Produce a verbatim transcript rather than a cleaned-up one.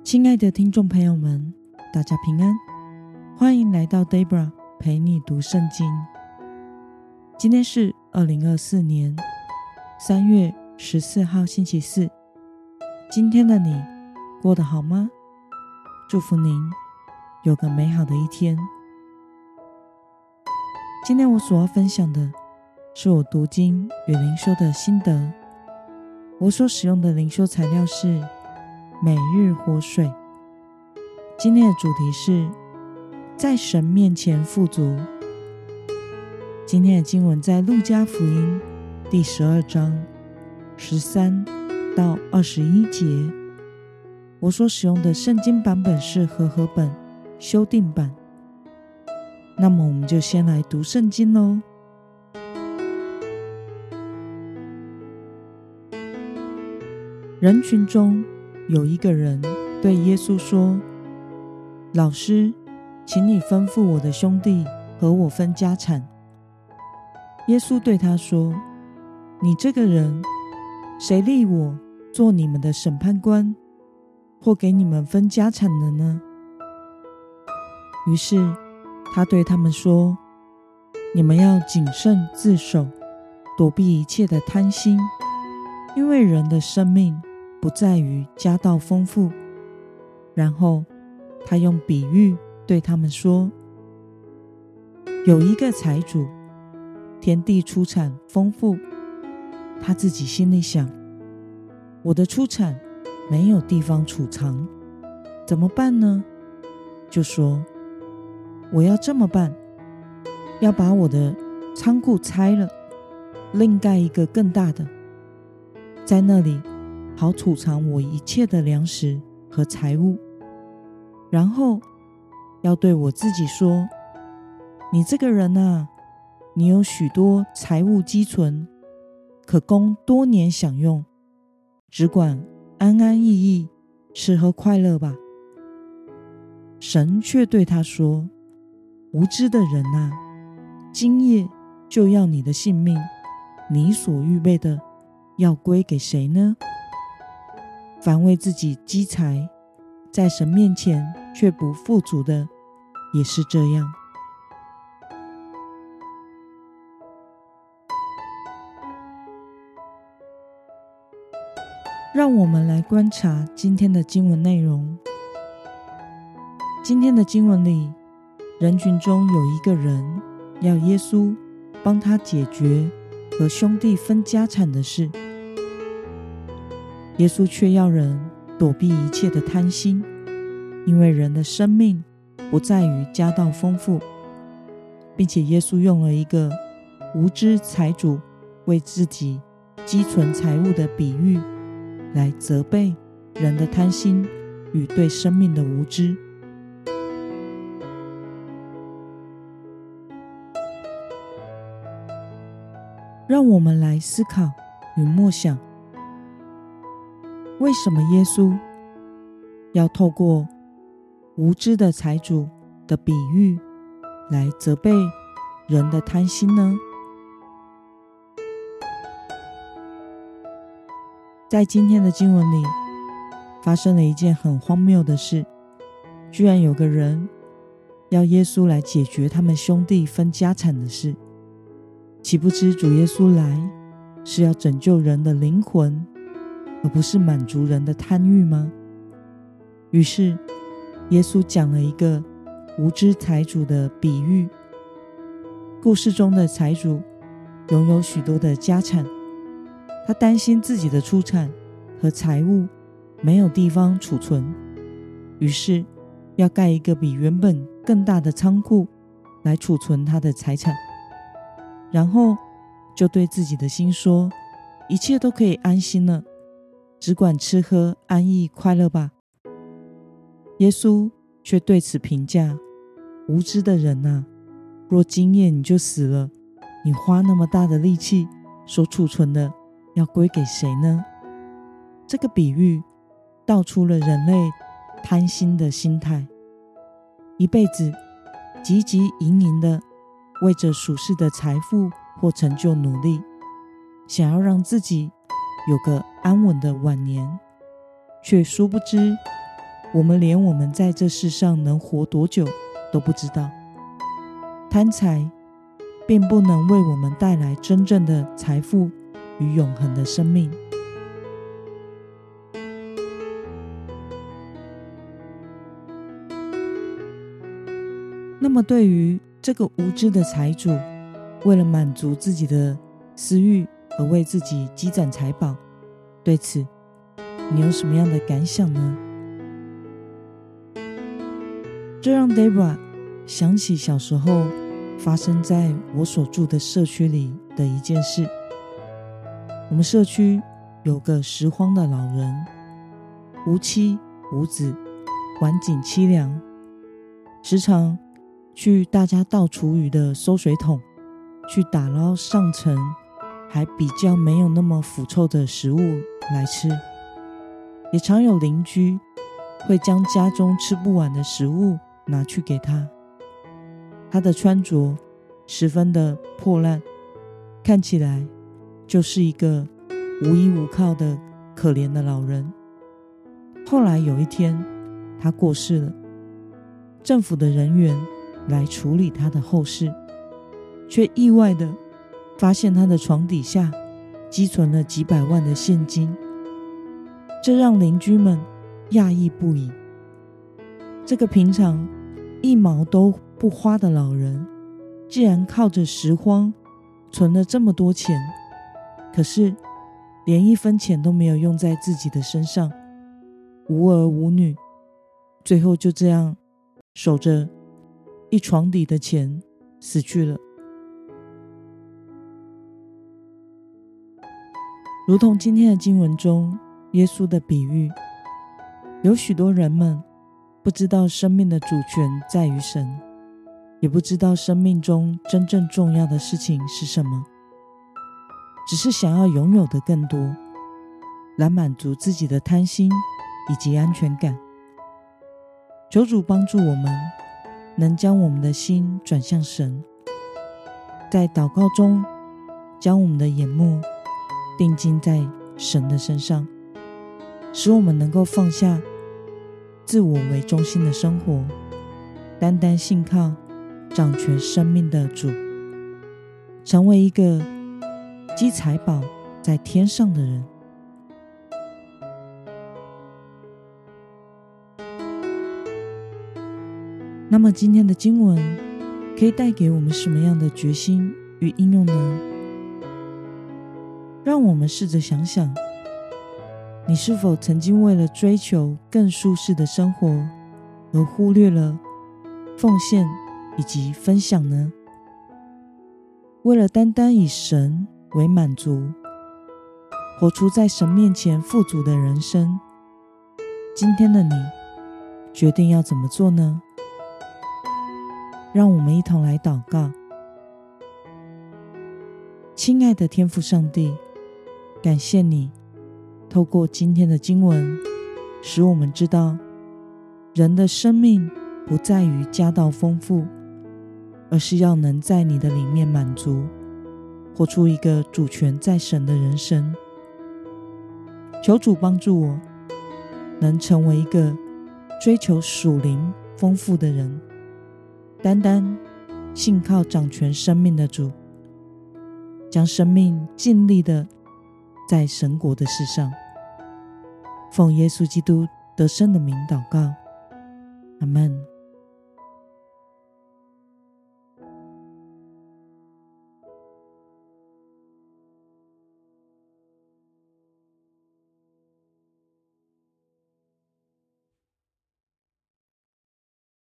亲爱的听众朋友们，大家平安，欢迎来到 Debra 陪你读圣经。今天是二零二四年三月十四号星期四。今天的你过得好吗？祝福您有个美好的一天。今天我所要分享的是我读经与灵修的心得。我所使用的灵修材料是每日活水。今天的主题是在神面前富足。今天的经文在路加福音第十二章十三到二十一节。我所使用的圣经版本是和合本修订版。那么我们就先来读圣经咯。人群中有一个人对耶稣说：老师，请你吩咐我的兄弟和我分家产。耶稣对他说：你这个人，谁立我做你们的审判官，或给你们分家产的呢？于是他对他们说：你们要谨慎自守，躲避一切的贪心，因为人的生命不在于家道丰富。然后他用比喻对他们说：有一个财主，田地出产丰富，他自己心里想：我的出产没有地方储藏，怎么办呢？就说：我要这么办，要把我的仓库拆了，另盖一个更大的，在那里好储藏我一切的粮食和财物。然后要对我自己说：你这个人啊，你有许多财物积存，可供多年享用，只管安安逸逸吃喝快乐吧。神却对他说：无知的人啊，今夜就要你的性命，你所预备的要归给谁呢？凡为自己积财，在神面前却不富足的，也是这样。让我们来观察今天的经文内容。今天的经文里，人群中有一个人要耶稣帮他解决和兄弟分家产的事，耶稣却要人躲避一切的贪心，因为人的生命不在于家道丰富，并且耶稣用了一个无知财主为自己积存财物的比喻来责备人的贪心与对生命的无知。让我们来思考与默想，为什么耶稣要透过无知的财主的比喻来责备人的贪心呢？在今天的经文里，发生了一件很荒谬的事，居然有个人要耶稣来解决他们兄弟分家产的事。岂不知主耶稣来是要拯救人的灵魂，而不是满足人的贪欲吗？于是耶稣讲了一个无知财主的比喻。故事中的财主拥有许多的家产，他担心自己的出产和财物没有地方储存，于是要盖一个比原本更大的仓库来储存他的财产。然后就对自己的心说：一切都可以安心了，只管吃喝安逸快乐吧。耶稣却对此评价：无知的人啊，若今夜你就死了，你花那么大的力气所储存的要归给谁呢？这个比喻道出了人类贪心的心态，一辈子汲汲营营的为着属世的财富或成就努力，想要让自己有个安稳的晚年，却殊不知我们连我们在这世上能活多久都不知道。贪财并不能为我们带来真正的财富与永恒的生命。那么对于这个无知的财主，为了满足自己的私欲而为自己积攒财宝，对此你有什么样的感想呢？这让 Debra 想起小时候发生在我所住的社区里的一件事。我们社区有个拾荒的老人，无妻无子，晚景凄凉，时常去大家倒厨余的收水桶去打捞上层还比较没有那么腐臭的食物来吃，也常有邻居会将家中吃不完的食物拿去给他。他的穿着十分的破烂，看起来就是一个无依无靠的可怜的老人。后来有一天他过世了，政府的人员来处理他的后事，却意外的发现他的床底下积存了几百万的现金，这让邻居们讶异不已。这个平常一毛都不花的老人，既然靠着拾荒存了这么多钱，可是连一分钱都没有用在自己的身上，无儿无女，最后就这样守着一床底的钱死去了。如同今天的经文中耶稣的比喻，有许多人们不知道生命的主权在于神，也不知道生命中真正重要的事情是什么，只是想要拥有的更多，来满足自己的贪心以及安全感。求主帮助我们能将我们的心转向神，在祷告中将我们的眼目定睛在神的身上，使我们能够放下自我为中心的生活，单单信靠掌权生命的主，成为一个积财宝在天上的人。那么今天的经文可以带给我们什么样的决心与应用呢？让我们试着想想，你是否曾经为了追求更舒适的生活而忽略了奉献以及分享呢？为了单单以神为满足，活出在神面前富足的人生，今天的你决定要怎么做呢？让我们一同来祷告。亲爱的天父上帝，感谢你透过今天的经文，使我们知道人的生命不在于家道丰富，而是要能在你的里面满足，活出一个主权在神的人生。求主帮助我能成为一个追求属灵丰富的人，单单信靠掌权生命的主，将生命尽力的在神国的事上。奉耶稣基督得胜的名祷告，阿们。